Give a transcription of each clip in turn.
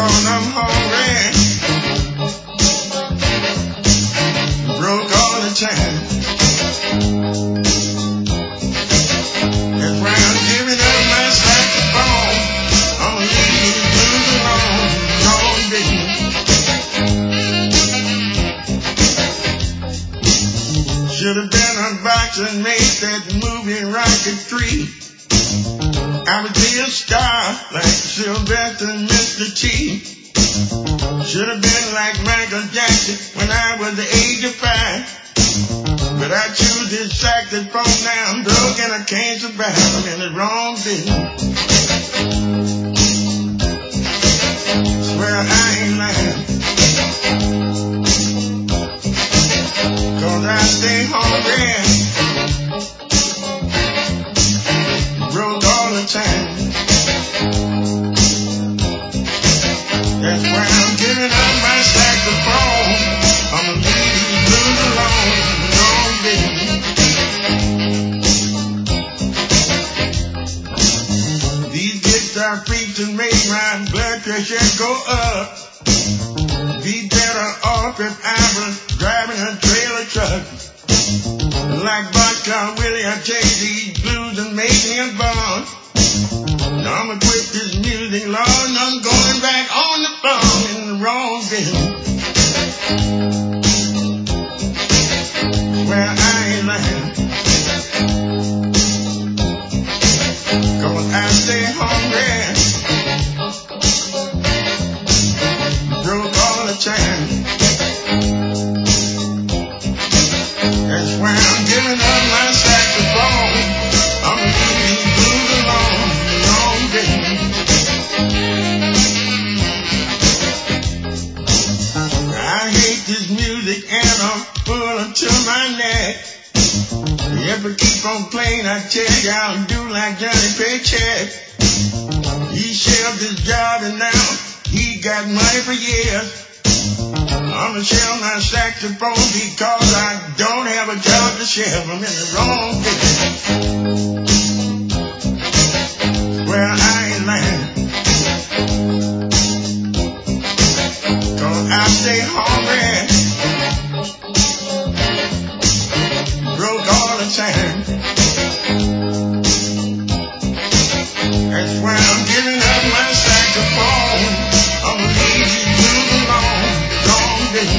'cause I'm hungry. Broke all the time. That's why I'm giving up my saxophone. I'ma leave these blues alone. Long day. Should have been a boxer and made that movie Rocket 3. I would be a star like Sylvester and Mr. T. Should have been like Michael Jackson when I was the age of 5. But I choose this saxophone now. I'm broke and I can't survive. I'm in the wrong business. Swear I ain't lying. 'Cause I stay hungry. Broke all the time. That's why I'm giving up my saxophone. I'ma leave these blues alone. Long day. These guitar freaks will make my blood pressure go up. Be better off if I was driving a trailer truck. Like Boxcar Willie, I take these blues and make me a bond. Now I'ma quit this music, Lord, and I'm going back on the phone in the wrong business. Well, I ain't lying. 'Cause I stay hungry. Broke all the time. That's why I'm giving up my saxophone. I'm leaving these blues alone. Long day. I hate this music and I'm full until my neck. If I keep on playing, I tell you I'll do like Johnny Paycheck. He shelved his job and now he got money for years. I'ma shelve my saxophone because I don't have a job to shelve. I'm in the wrong business. Well, I ain't lying. 'Cause I stay hungry. Broke all the time. That's why I'm giving up my saxophone. I'ma leave these blues alone. Long day.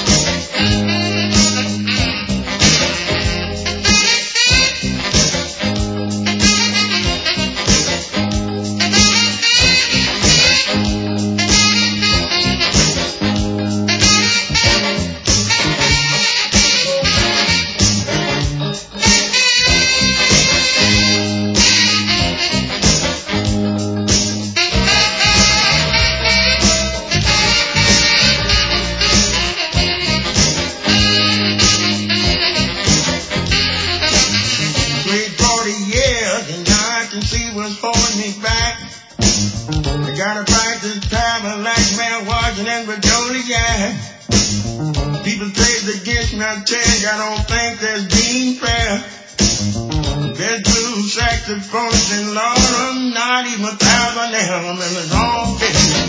Gotta practice time like man watching and Virginia. People say against me, I tell you, I don't think that's being fair. There's blue saxophones and Lord, I'm not even 1,000 now. I'm in the wrong business.